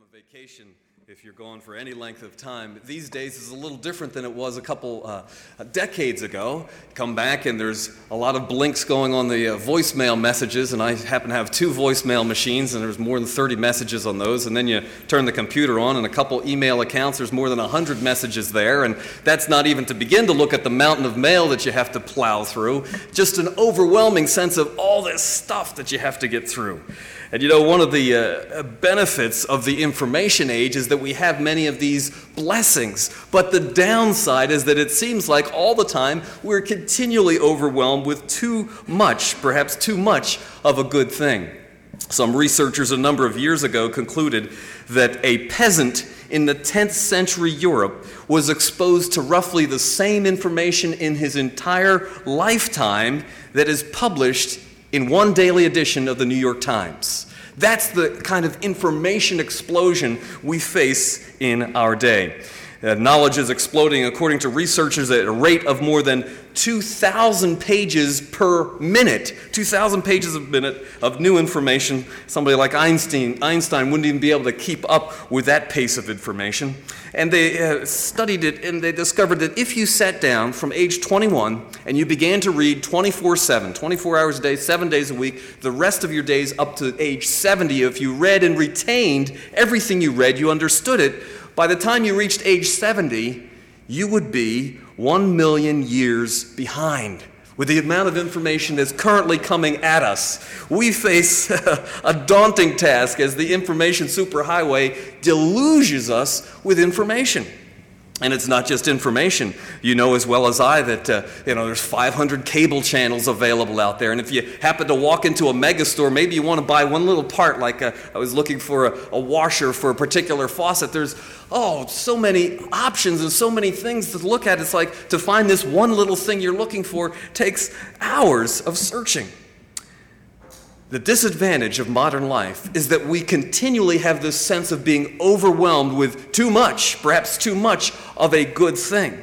a vacation, if you're gone for any length of time, these days is a little different than it was a couple decades ago. Come back and there's a lot of blinks going on the voicemail messages, and I happen to have two voicemail machines, and there's more than 30 messages on those, and then you turn the computer on, and a couple email accounts, there's more than 100 messages there, and that's not even to begin to look at the mountain of mail that you have to plow through. Just an overwhelming sense of all this stuff that you have to get through. And you know, one of the benefits of the information age is that we have many of these blessings. But the downside is that it seems like all the time we're continually overwhelmed with too much, perhaps too much of a good thing. Some researchers a number of years ago concluded that a peasant in the 10th century Europe was exposed to roughly the same information in his entire lifetime that is published in one daily edition of the New York Times. That's the kind of information explosion we face in our day. Knowledge is exploding, according to researchers, at a rate of more than 2,000 pages per minute. 2,000 pages a minute of new information. Somebody like Einstein wouldn't even be able to keep up with that pace of information. And they studied it, and they discovered that if you sat down from age 21 and you began to read 24/7, 24 hours a day, 7 days a week, the rest of your days up to age 70, if you read and retained everything you read, you understood it, by the time you reached age 70, you would be 1 million years behind with the amount of information that's currently coming at us. We face a daunting task as the information superhighway deluges us with information. And it's not just information. You know as well as I that there's 500 cable channels available out there. And if you happen to walk into a megastore, maybe you want to buy one little part, like I was looking for a washer for a particular faucet. There's so many options and so many things to look at. It's like to find this one little thing you're looking for takes hours of searching. The disadvantage of modern life is that we continually have this sense of being overwhelmed with too much, perhaps too much of a good thing.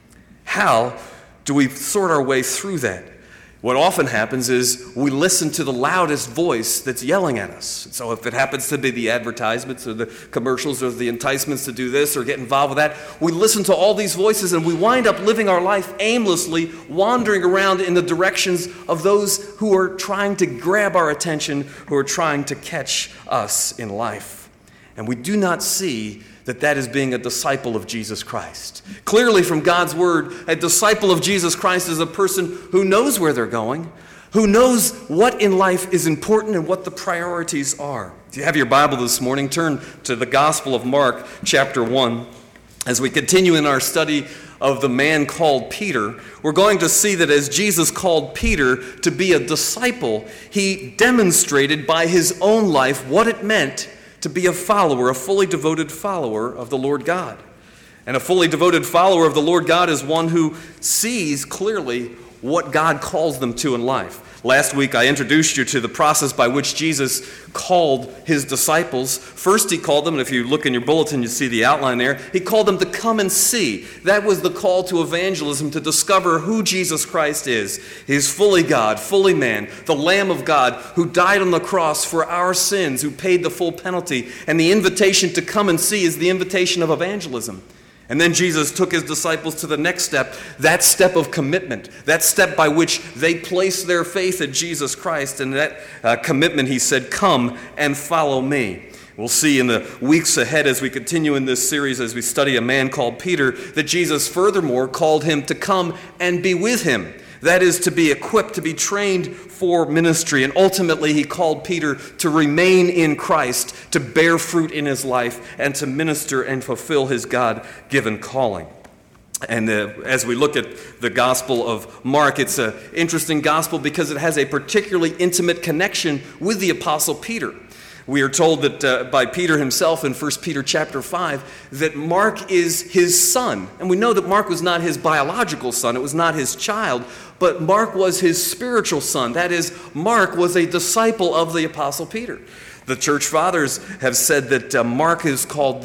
How do we sort our way through that? What often happens is we listen to the loudest voice that's yelling at us. So if it happens to be the advertisements or the commercials or the enticements to do this or get involved with that, we listen to all these voices and we wind up living our life aimlessly, wandering around in the directions of those who are trying to grab our attention, who are trying to catch us in life. And we do not see that is being a disciple of Jesus Christ. Clearly from God's word, a disciple of Jesus Christ is a person who knows where they're going, who knows what in life is important and what the priorities are. If you have your Bible this morning, turn to the Gospel of Mark, chapter 1. As we continue in our study of the man called Peter, we're going to see that as Jesus called Peter to be a disciple, he demonstrated by his own life what it meant to be a follower, a fully devoted follower of the Lord God. And a fully devoted follower of the Lord God is one who sees clearly what God calls them to in life. Last week I introduced you to the process by which Jesus called his disciples. First he called them, and if you look in your bulletin you see the outline there, he called them to come and see. That was the call to evangelism, to discover who Jesus Christ is. He's fully God, fully man, the Lamb of God who died on the cross for our sins, who paid the full penalty. And the invitation to come and see is the invitation of evangelism. And then Jesus took his disciples to the next step, that step of commitment, that step by which they place their faith in Jesus Christ. And that commitment, he said, come and follow me. We'll see in the weeks ahead as we continue in this series, as we study a man called Peter, that Jesus furthermore called him to come and be with him. That is, to be equipped, to be trained for ministry. And ultimately, he called Peter to remain in Christ, to bear fruit in his life, and to minister and fulfill his God-given calling. And as we look at the Gospel of Mark, it's an interesting gospel because it has a particularly intimate connection with the Apostle Peter. We are told that by Peter himself in 1 Peter chapter 5 that Mark is his son. And we know that Mark was not his biological son. It was not his child. But Mark was his spiritual son. That is, Mark was a disciple of the Apostle Peter. The church fathers have said that Mark is called the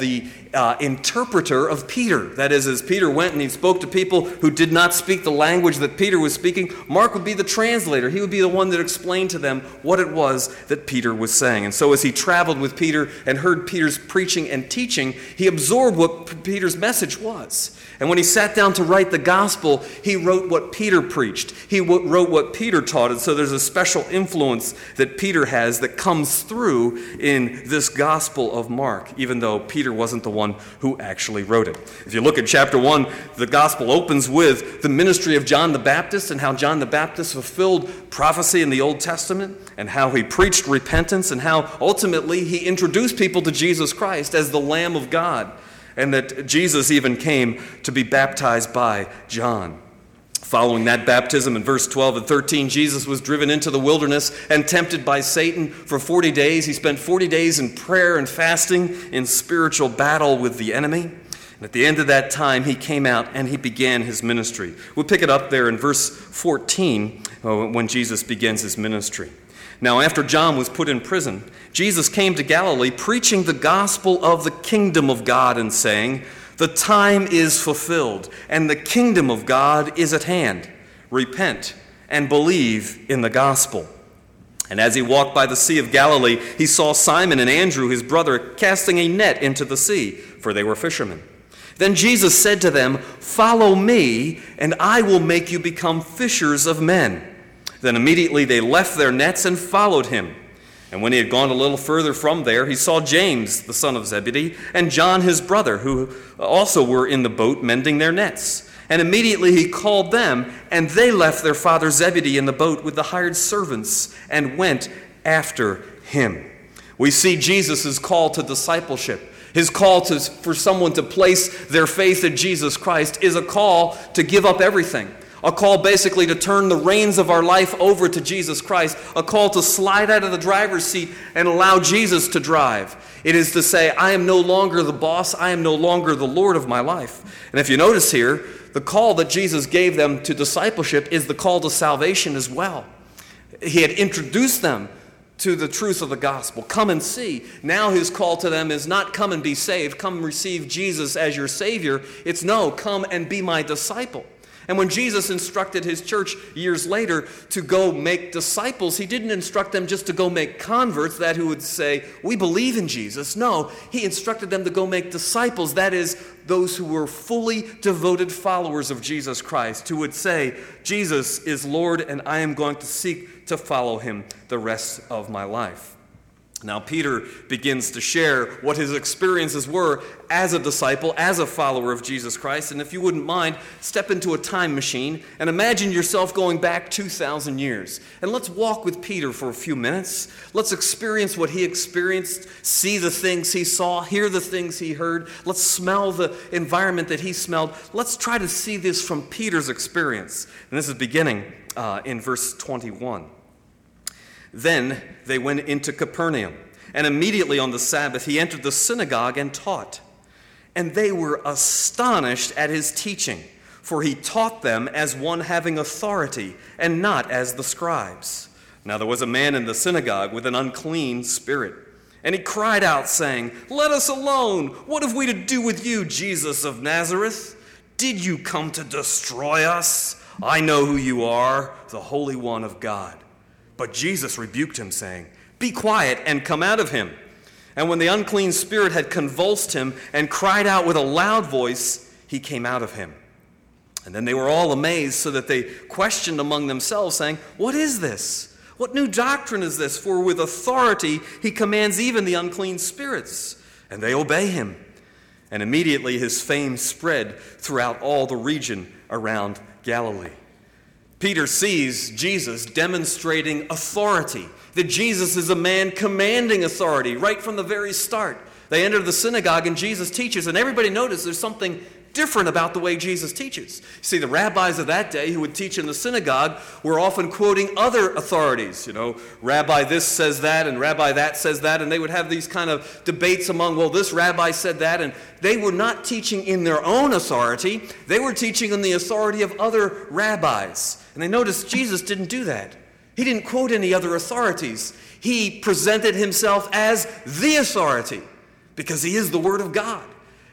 interpreter of Peter. That is, as Peter went and he spoke to people who did not speak the language that Peter was speaking, Mark would be the translator. He would be the one that explained to them what it was that Peter was saying. And so as he traveled with Peter and heard Peter's preaching and teaching, he absorbed what Peter's message was. And when he sat down to write the gospel, he wrote what Peter preached. He wrote what Peter taught. And so there's a special influence that Peter has that comes through in this gospel of Mark, even though Peter wasn't the one who actually wrote it. If you look at chapter 1, the gospel opens with the ministry of John the Baptist and how John the Baptist fulfilled prophecy in the Old Testament and how he preached repentance and how ultimately he introduced people to Jesus Christ as the Lamb of God, and that Jesus even came to be baptized by John. Following that baptism, in verse 12 and 13, Jesus was driven into the wilderness and tempted by Satan for 40 days. He spent 40 days in prayer and fasting in spiritual battle with the enemy. And at the end of that time, he came out and he began his ministry. We'll pick it up there in verse 14 when Jesus begins his ministry. Now, after John was put in prison, Jesus came to Galilee preaching the gospel of the kingdom of God and saying, "The time is fulfilled, and the kingdom of God is at hand. Repent and believe in the gospel." And as he walked by the Sea of Galilee, he saw Simon and Andrew, his brother, casting a net into the sea, for they were fishermen. Then Jesus said to them, "Follow me, and I will make you become fishers of men." Then immediately they left their nets and followed him. And when he had gone a little further from there, he saw James, the son of Zebedee, and John his brother, who also were in the boat mending their nets. And immediately he called them, and they left their father Zebedee in the boat with the hired servants and went after him. We see Jesus' call to discipleship. His call for someone to place their faith in Jesus Christ is a call to give up everything. A call basically to turn the reins of our life over to Jesus Christ. A call to slide out of the driver's seat and allow Jesus to drive. It is to say, I am no longer the boss. I am no longer the Lord of my life. And if you notice here, the call that Jesus gave them to discipleship is the call to salvation as well. He had introduced them to the truth of the gospel. Come and see. Now his call to them is not come and be saved. Come receive Jesus as your Savior. It's no, come and be my disciple. And when Jesus instructed his church years later to go make disciples, he didn't instruct them just to go make converts, that who would say, we believe in Jesus. No, he instructed them to go make disciples, that is, those who were fully devoted followers of Jesus Christ, who would say, Jesus is Lord, and I am going to seek to follow him the rest of my life. Now, Peter begins to share what his experiences were as a disciple, as a follower of Jesus Christ. And if you wouldn't mind, step into a time machine and imagine yourself going back 2,000 years. And let's walk with Peter for a few minutes. Let's experience what he experienced, see the things he saw, hear the things he heard. Let's smell the environment that he smelled. Let's try to see this from Peter's experience. And this is beginning in verse 21. Then they went into Capernaum, and immediately on the Sabbath he entered the synagogue and taught. And they were astonished at his teaching, for he taught them as one having authority, and not as the scribes. Now there was a man in the synagogue with an unclean spirit, and he cried out, saying, "Let us alone! What have we to do with you, Jesus of Nazareth? Did you come to destroy us? I know who you are, the Holy One of God." But Jesus rebuked him, saying, "Be quiet and come out of him." And when the unclean spirit had convulsed him and cried out with a loud voice, he came out of him. And then they were all amazed, so that they questioned among themselves, saying, "What is this? What new doctrine is this? For with authority he commands even the unclean spirits, and they obey him." And immediately his fame spread throughout all the region around Galilee. Peter sees Jesus demonstrating authority, that Jesus is a man commanding authority right from the very start. They enter the synagogue and Jesus teaches, and everybody notices there's something different about the way Jesus teaches. See, the rabbis of that day who would teach in the synagogue were often quoting other authorities. You know, Rabbi this says that and Rabbi that says that, and they would have these kind of debates among, well, this rabbi said that, and they were not teaching in their own authority. They were teaching in the authority of other rabbis. And they noticed Jesus didn't do that. He didn't quote any other authorities. He presented himself as the authority because he is the Word of God.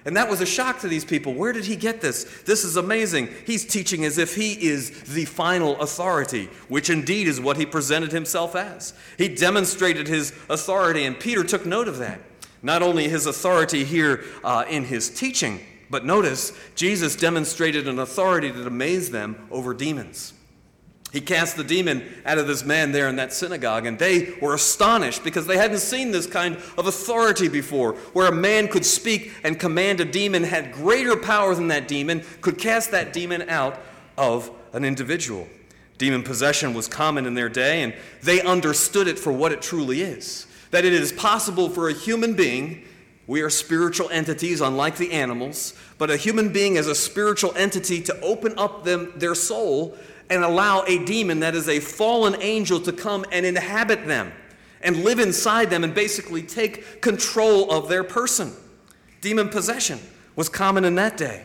And that was a shock to these people. Where did he get this? This is amazing. He's teaching as if he is the final authority, which indeed is what he presented himself as. He demonstrated his authority, and Peter took note of that. Not only his authority here in his teaching, but notice Jesus demonstrated an authority that amazed them over demons. He cast the demon out of this man there in that synagogue, and they were astonished because they hadn't seen this kind of authority before, where a man could speak and command a demon, had greater power than that demon, could cast that demon out of an individual. Demon possession was common in their day, and they understood it for what it truly is. That it is possible for a human being, we are spiritual entities unlike the animals, but a human being as a spiritual entity to open up their soul and allow a demon that is a fallen angel to come and inhabit them and live inside them and basically take control of their person. Demon possession was common in that day.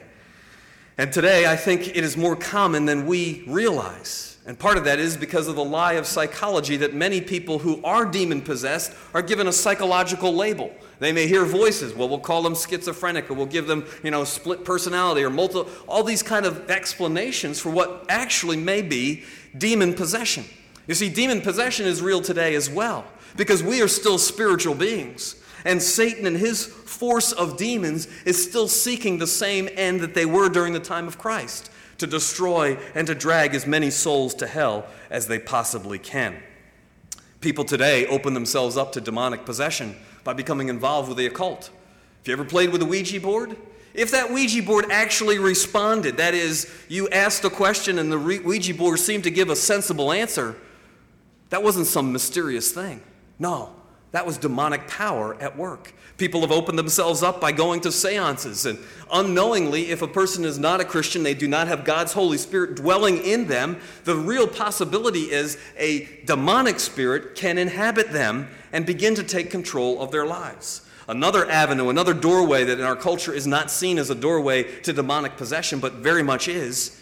And today, I think it is more common than we realize. And part of that is because of the lie of psychology that many people who are demon-possessed are given a psychological label. They may hear voices. Well, we'll call them schizophrenic, or we'll give them, split personality, or all these kind of explanations for what actually may be demon possession. You see, demon possession is real today as well, because we are still spiritual beings. And Satan and his force of demons is still seeking the same end that they were during the time of Christ, to destroy and to drag as many souls to hell as they possibly can. People today open themselves up to demonic possession by becoming involved with the occult. Have you ever played with a Ouija board? If that Ouija board actually responded, that is, you asked a question and the Ouija board seemed to give a sensible answer, that wasn't some mysterious thing. No, that was demonic power at work. People have opened themselves up by going to seances, and unknowingly, if a person is not a Christian, they do not have God's Holy Spirit dwelling in them, the real possibility is a demonic spirit can inhabit them and begin to take control of their lives. Another avenue, another doorway that in our culture is not seen as a doorway to demonic possession, but very much is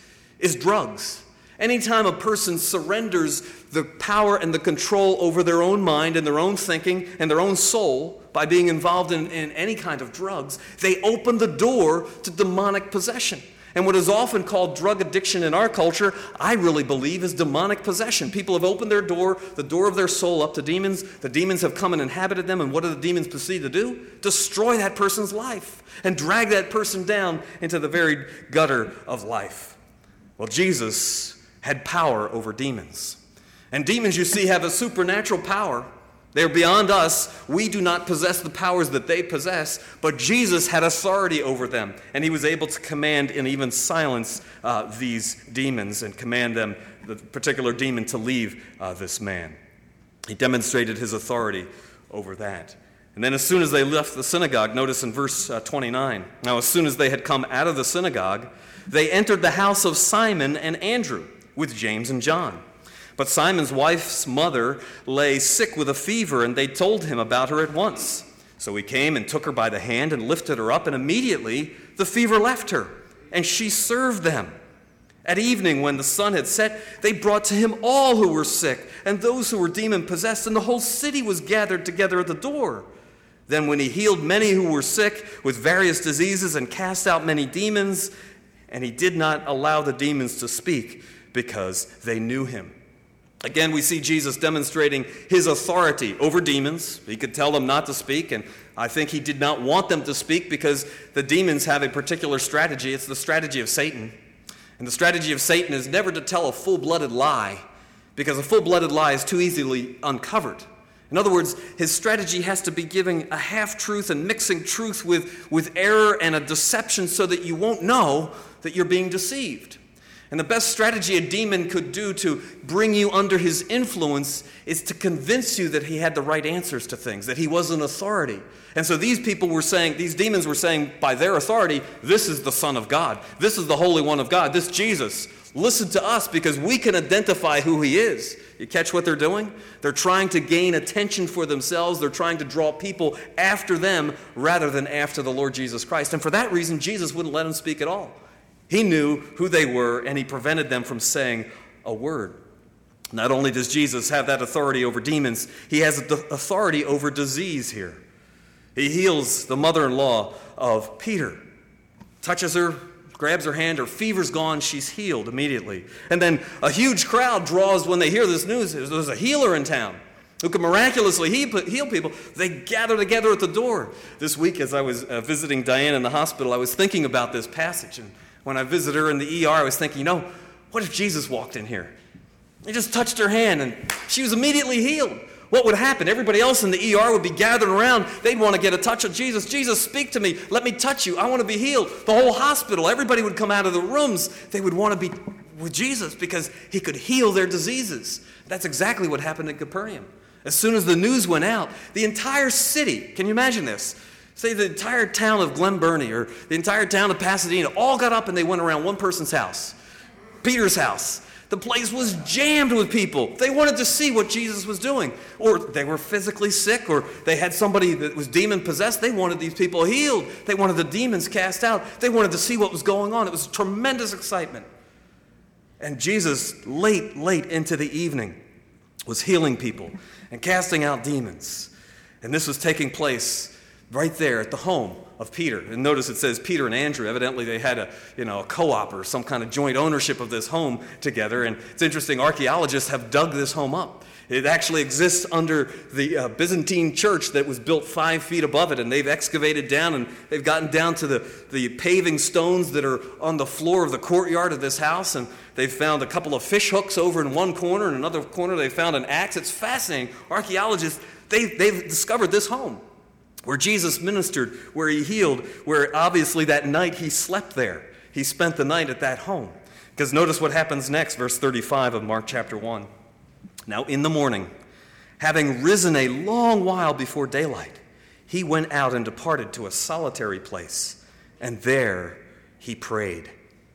drugs. Anytime a person surrenders the power and the control over their own mind and their own thinking and their own soul by being involved in any kind of drugs, they open the door to demonic possession. And what is often called drug addiction in our culture, I really believe, is demonic possession. People have opened the door of their soul up to demons. The demons have come and inhabited them, and what do the demons proceed to do? Destroy that person's life and drag that person down into the very gutter of life. Well, Jesus had power over demons. And demons, you see, have a supernatural power. They're beyond us. We do not possess the powers that they possess, but Jesus had authority over them, and he was able to command and even silence these demons and command them, the particular demon, to leave this man. He demonstrated his authority over that. And then as soon as they left the synagogue, notice in verse 29, now as soon as they had come out of the synagogue, they entered the house of Simon and Andrew with James and John. But Simon's wife's mother lay sick with a fever, and they told him about her at once. So he came and took her by the hand and lifted her up, and immediately the fever left her, and she served them. At evening, when the sun had set, they brought to him all who were sick and those who were demon-possessed, and the whole city was gathered together at the door. Then when he healed many who were sick with various diseases and cast out many demons, and he did not allow the demons to speak because they knew him. Again, we see Jesus demonstrating his authority over demons. He could tell them not to speak, and I think he did not want them to speak because the demons have a particular strategy. It's the strategy of Satan. And the strategy of Satan is never to tell a full-blooded lie, because a full-blooded lie is too easily uncovered. In other words, his strategy has to be giving a half-truth and mixing truth with error and a deception so that you won't know that you're being deceived. And the best strategy a demon could do to bring you under his influence is to convince you that he had the right answers to things, that he was an authority. And so these demons were saying by their authority, this is the Son of God. This is the Holy One of God. This Jesus. Listen to us because we can identify who he is. You catch what they're doing? They're trying to gain attention for themselves. They're trying to draw people after them rather than after the Lord Jesus Christ. And for that reason, Jesus wouldn't let them speak at all. He knew who they were, and he prevented them from saying a word. Not only does Jesus have that authority over demons, he has authority over disease here. He heals the mother-in-law of Peter. touches her, grabs her hand, her fever's gone, she's healed immediately. And then a huge crowd draws when they hear this news. There's a healer in town who can miraculously heal people. They gather together at the door. This week, as I was visiting Diane in the hospital, I was thinking about this passage. And when I visited her in the ER, I was thinking, what if Jesus walked in here? He just touched her hand, and she was immediately healed. What would happen? Everybody else in the ER would be gathered around. They'd want to get a touch of Jesus. Jesus, speak to me. Let me touch you. I want to be healed. The whole hospital, everybody would come out of the rooms. They would want to be with Jesus because he could heal their diseases. That's exactly what happened in Capernaum. As soon as the news went out, the entire city, can you imagine this? Say the entire town of Glen Burnie or the entire town of Pasadena all got up and they went around one person's house, Peter's house. The place was jammed with people. They wanted to see what Jesus was doing. Or they were physically sick, or they had somebody that was demon-possessed. They wanted these people healed. They wanted the demons cast out. They wanted to see what was going on. It was tremendous excitement. And Jesus, late into the evening, was healing people and casting out demons. And this was taking place right there at the home of Peter. And notice it says Peter and Andrew. Evidently they had a co-op or some kind of joint ownership of this home together. And it's interesting, archaeologists have dug this home up. It actually exists under the Byzantine church that was built 5 feet above it, and they've excavated down, and they've gotten down to the paving stones that are on the floor of the courtyard of this house, and they've found a couple of fish hooks over in one corner, and another corner they found an axe. It's fascinating. Archaeologists, they've discovered this home where Jesus ministered, where he healed, where obviously that night he slept there. He spent the night at that home. Because notice what happens next, verse 35 of Mark chapter 1. Now in the morning, having risen a long while before daylight, he went out and departed to a solitary place, and there he prayed.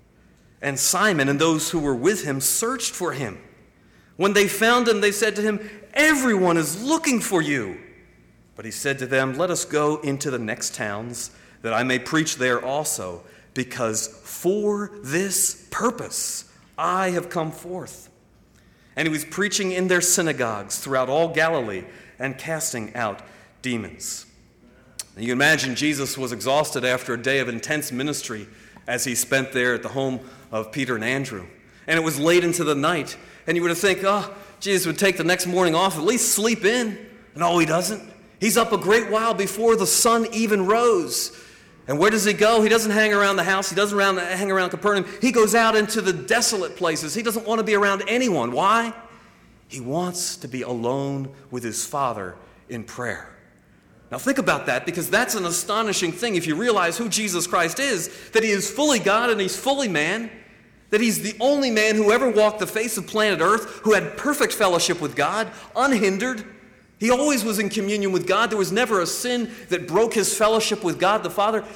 And Simon and those who were with him searched for him. When they found him, they said to him, "Everyone is looking for you." But he said to them, "Let us go into the next towns, that I may preach there also, because for this purpose I have come forth." And he was preaching in their synagogues throughout all Galilee and casting out demons. And you imagine Jesus was exhausted after a day of intense ministry as he spent there at the home of Peter and Andrew. And it was late into the night, and you would have think, Jesus would take the next morning off, at least sleep in. No, he doesn't. He's up a great while before the sun even rose. And where does he go? He doesn't hang around the house. He doesn't hang around Capernaum. He goes out into the desolate places. He doesn't want to be around anyone. Why? He wants to be alone with his Father in prayer. Now think about that, because that's an astonishing thing if you realize who Jesus Christ is, that he is fully God and he's fully man, that he's the only man who ever walked the face of planet Earth, who had perfect fellowship with God, unhindered. He always was in communion with God. There was never a sin that broke his fellowship with God the Father.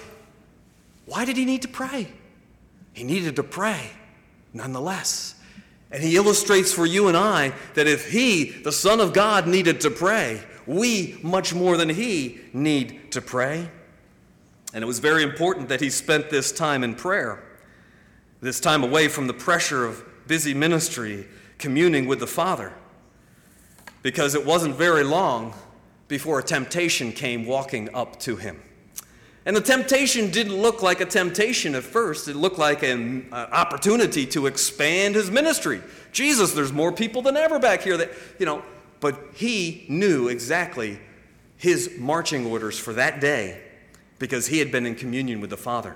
Why did he need to pray? He needed to pray, nonetheless. And he illustrates for you and I that if he, the Son of God, needed to pray, we, much more than he, need to pray. And it was very important that he spent this time in prayer, this time away from the pressure of busy ministry, communing with the Father. Because it wasn't very long before a temptation came walking up to him. And the temptation didn't look like a temptation at first. It looked like an opportunity to expand his ministry. Jesus, there's more people than ever back here but he knew exactly his marching orders for that day because he had been in communion with the Father.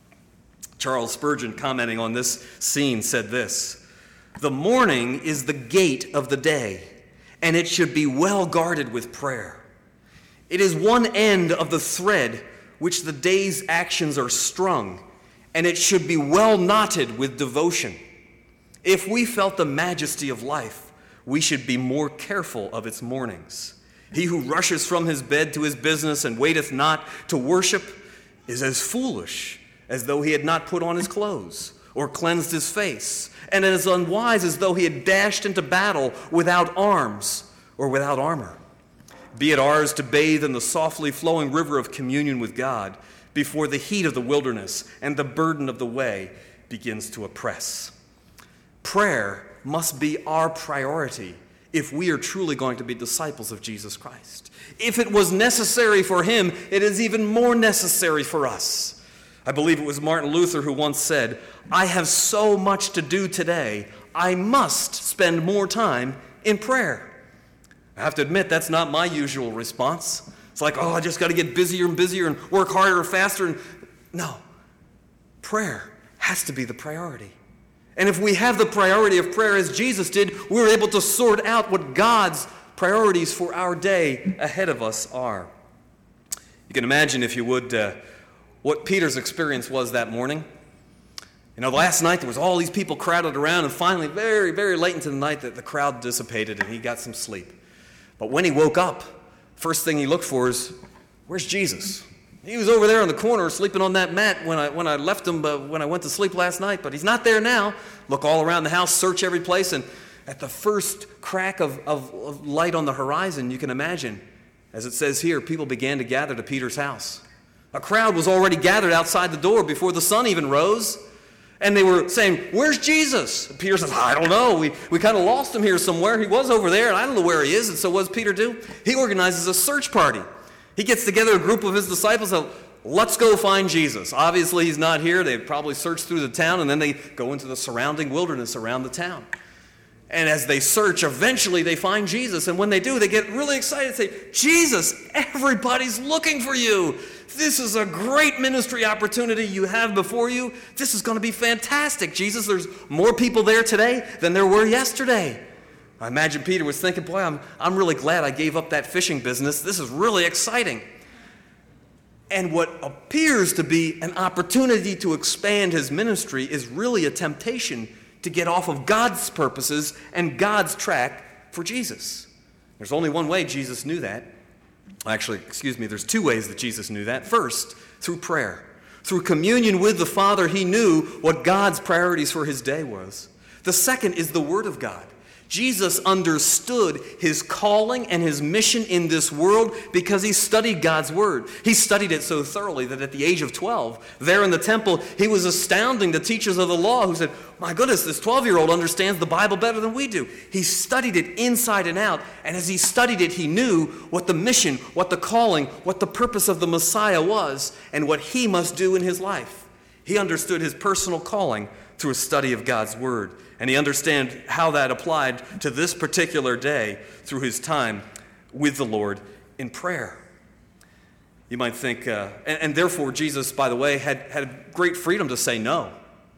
Charles Spurgeon, commenting on this scene, said this: "The morning is the gate of the day, and it should be well guarded with prayer. It is one end of the thread which the day's actions are strung, and it should be well knotted with devotion. If we felt the majesty of life, we should be more careful of its mornings. He who rushes from his bed to his business and waiteth not to worship is as foolish as though he had not put on his clothes or cleansed his face, and as unwise as though he had dashed into battle without arms or without armor. Be it ours to bathe in the softly flowing river of communion with God before the heat of the wilderness and the burden of the way begins to oppress." Prayer must be our priority if we are truly going to be disciples of Jesus Christ. If it was necessary for him, it is even more necessary for us. I believe it was Martin Luther who once said, "I have so much to do today, I must spend more time in prayer." I have to admit, that's not my usual response. It's like, I just got to get busier and busier and work harder and faster. No, prayer has to be the priority. And if we have the priority of prayer as Jesus did, we're able to sort out what God's priorities for our day ahead of us are. You can imagine, if you would, what Peter's experience was that morning. Last night there was all these people crowded around, and finally, very, very late into the night, the crowd dissipated and he got some sleep. But when he woke up, first thing he looked for is, where's Jesus? He was over there in the corner sleeping on that mat when I left him when I went to sleep last night, but he's not there now. Look all around the house, search every place, and at the first crack of light on the horizon, you can imagine, as it says here, people began to gather to Peter's house. A crowd was already gathered outside the door before the sun even rose, and they were saying, "Where's Jesus?" And Peter says, "I don't know. We kind of lost him here somewhere. He was over there, and I don't know where he is." And so what does Peter do? He organizes a search party. He gets together a group of his disciples and, "Let's go find Jesus." Obviously, he's not here. They probably search through the town, and then they go into the surrounding wilderness around the town. And as they search, eventually they find Jesus. And when they do, they get really excited and say, "Jesus, everybody's looking for you. This is a great ministry opportunity you have before you. This is going to be fantastic, Jesus. There's more people there today than there were yesterday." I imagine Peter was thinking, "Boy, I'm really glad I gave up that fishing business. This is really exciting." And what appears to be an opportunity to expand his ministry is really a temptation to get off of God's purposes and God's track for Jesus. There's only one way Jesus knew that. There's two ways that Jesus knew that. First, through prayer. Through communion with the Father, he knew what God's priorities for his day was. The second is the Word of God. Jesus understood his calling and his mission in this world because he studied God's Word. He studied it so thoroughly that at the age of 12, there in the temple, he was astounding the teachers of the law who said, "My goodness, this 12-year-old understands the Bible better than we do." He studied it inside and out, and as he studied it, he knew what the mission, what the calling, what the purpose of the Messiah was, and what he must do in his life. He understood his personal calling through a study of God's Word. And he understood how that applied to this particular day through his time with the Lord in prayer. You might think, and therefore Jesus, by the way, had great freedom to say no.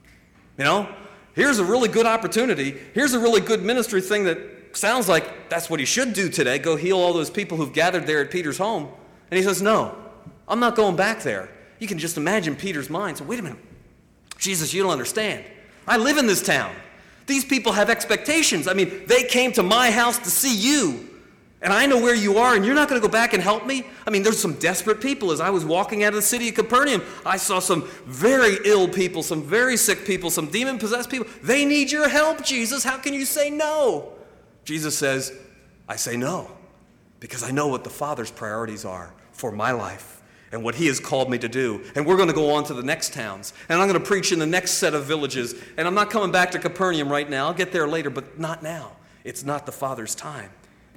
Here's a really good opportunity. Here's a really good ministry thing that sounds like that's what he should do today. Go heal all those people who've gathered there at Peter's home. And he says, "No, I'm not going back there." You can just imagine Peter's mind. So wait a minute. Jesus, you don't understand. I live in this town. These people have expectations. They came to my house to see you. And I know where you are, and you're not going to go back and help me? There's some desperate people. As I was walking out of the city of Capernaum, I saw some very ill people, some very sick people, some demon-possessed people. They need your help, Jesus. How can you say no? Jesus says, "I say no because I know what the Father's priorities are for my life and what he has called me to do. And we're going to go on to the next towns. And I'm going to preach in the next set of villages. And I'm not coming back to Capernaum right now. I'll get there later, but not now. It's not the Father's time."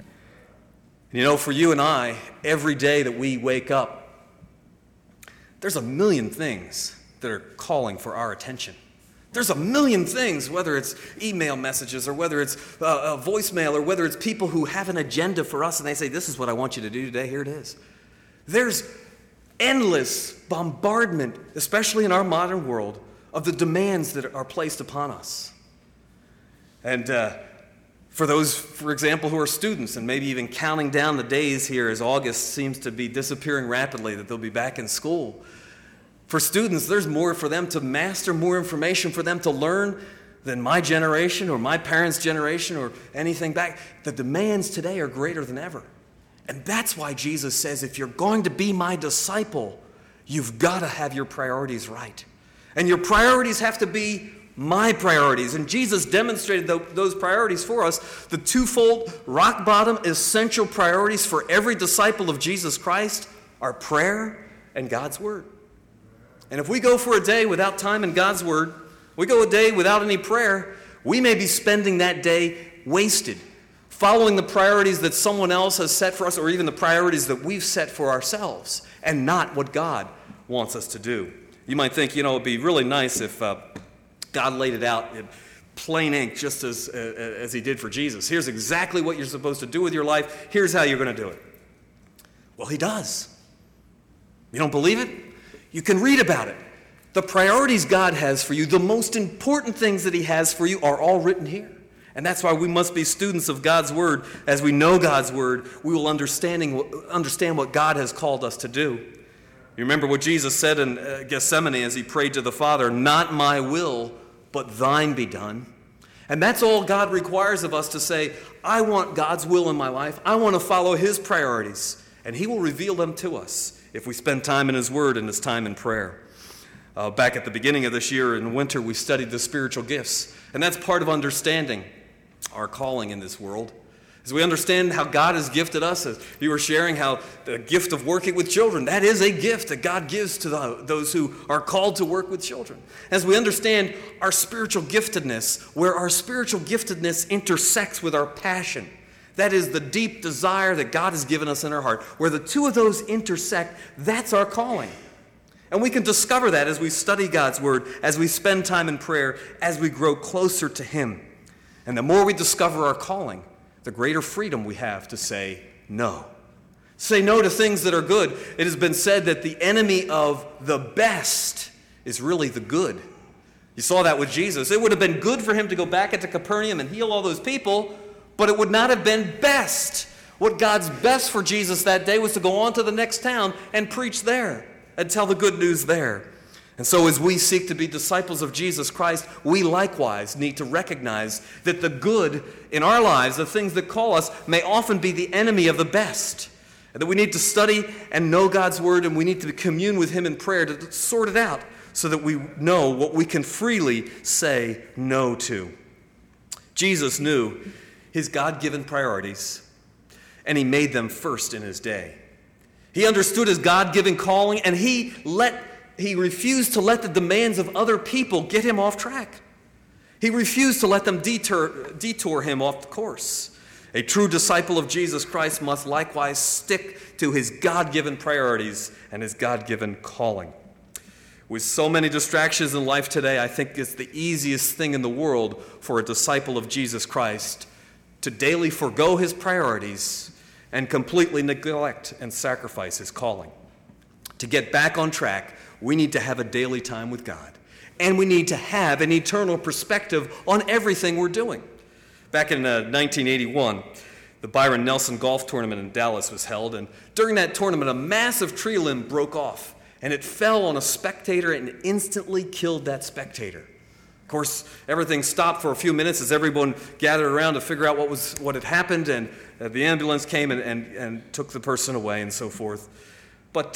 For you and I, every day that we wake up, there's a million things that are calling for our attention. There's a million things, whether it's email messages or whether it's a voicemail or whether it's people who have an agenda for us and they say, "This is what I want you to do today. Here it is." There's endless bombardment, especially in our modern world, of the demands that are placed upon us. And for those, for example, who are students and maybe even counting down the days here as August seems to be disappearing rapidly, that they'll be back in school. For students, there's more for them to master, more information for them to learn than my generation or my parents' generation or anything back. The demands today are greater than ever. And that's why Jesus says, if you're going to be my disciple, you've got to have your priorities right. And your priorities have to be my priorities. And Jesus demonstrated those priorities for us. The twofold, rock-bottom, essential priorities for every disciple of Jesus Christ are prayer and God's Word. And if we go for a day without time in God's Word, we go a day without any prayer, we may be spending that day wasted, following the priorities that someone else has set for us, or even the priorities that we've set for ourselves, and not what God wants us to do. You might think, it'd be really nice if God laid it out in plain ink just as he did for Jesus. Here's exactly what you're supposed to do with your life. Here's how you're going to do it. Well, he does. You don't believe it? You can read about it. The priorities God has for you, the most important things that he has for you are all written here. And that's why we must be students of God's word. As we know God's word, we will understand what God has called us to do. You remember what Jesus said in Gethsemane as he prayed to the Father, "Not my will, but thine be done." And that's all God requires of us, to say, I want God's will in my life. I want to follow his priorities. And he will reveal them to us if we spend time in his word and his time in prayer. Back at the beginning of this year in winter, we studied the spiritual gifts. And that's part of understanding our calling in this world. As we understand how God has gifted us, as you were sharing how the gift of working with children, that is a gift that God gives to those who are called to work with children. As we understand our spiritual giftedness, where our spiritual giftedness intersects with our passion, that is the deep desire that God has given us in our heart, where the two of those intersect, that's our calling. And we can discover that as we study God's word, as we spend time in prayer, as we grow closer to him. And the more we discover our calling, the greater freedom we have to say no. Say no to things that are good. It has been said that the enemy of the best is really the good. You saw that with Jesus. It would have been good for him to go back into Capernaum and heal all those people, but it would not have been best. What God's best for Jesus that day was to go on to the next town and preach there and tell the good news there. And so as we seek to be disciples of Jesus Christ, we likewise need to recognize that the good in our lives, the things that call us, may often be the enemy of the best. And that we need to study and know God's word, and we need to commune with him in prayer to sort it out so that we know what we can freely say no to. Jesus knew his God-given priorities, and he made them first in his day. He understood his God-given calling, and he refused to let the demands of other people get him off track. He refused to let them detour him off the course. A true disciple of Jesus Christ must likewise stick to his God-given priorities and his God-given calling. With so many distractions in life today, I think it's the easiest thing in the world for a disciple of Jesus Christ to daily forego his priorities and completely neglect and sacrifice his calling. To get back on track, we need to have a daily time with God. And we need to have an eternal perspective on everything we're doing. Back in 1981, the Byron Nelson Golf Tournament in Dallas was held, and during that tournament, a massive tree limb broke off, and it fell on a spectator and instantly killed that spectator. Of course, everything stopped for a few minutes as everyone gathered around to figure out what had happened, and the ambulance came and took the person away and so forth. But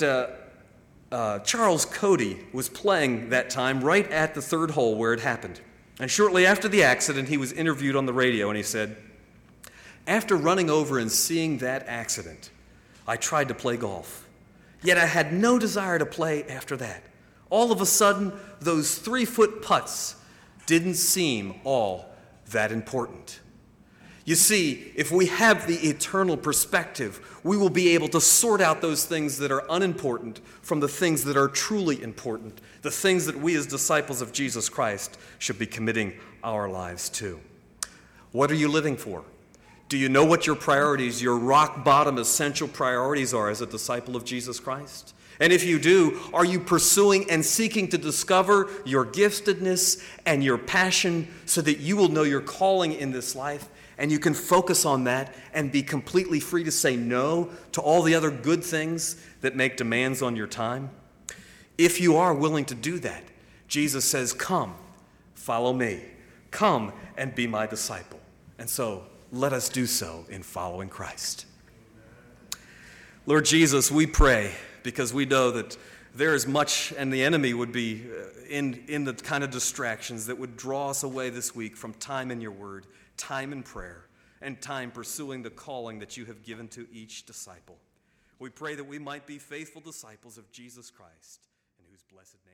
Charles Cody was playing that time right at the third hole where it happened. And shortly after the accident, he was interviewed on the radio, and he said, "After running over and seeing that accident, I tried to play golf. Yet I had no desire to play after that. All of a sudden, those 3-foot putts didn't seem all that important." You see, if we have the eternal perspective, we will be able to sort out those things that are unimportant from the things that are truly important, the things that we as disciples of Jesus Christ should be committing our lives to. What are you living for? Do you know what your priorities, your rock bottom essential priorities are as a disciple of Jesus Christ? And if you do, are you pursuing and seeking to discover your giftedness and your passion so that you will know your calling in this life and you can focus on that and be completely free to say no to all the other good things that make demands on your time? If you are willing to do that, Jesus says, "Come, follow me. Come and be my disciple." And so let us do so in following Christ. Lord Jesus, we pray because we know that there is much, and the enemy would be in the kind of distractions that would draw us away this week from time in your word, time in prayer, and time pursuing the calling that you have given to each disciple. We pray that we might be faithful disciples of Jesus Christ, in whose blessed name.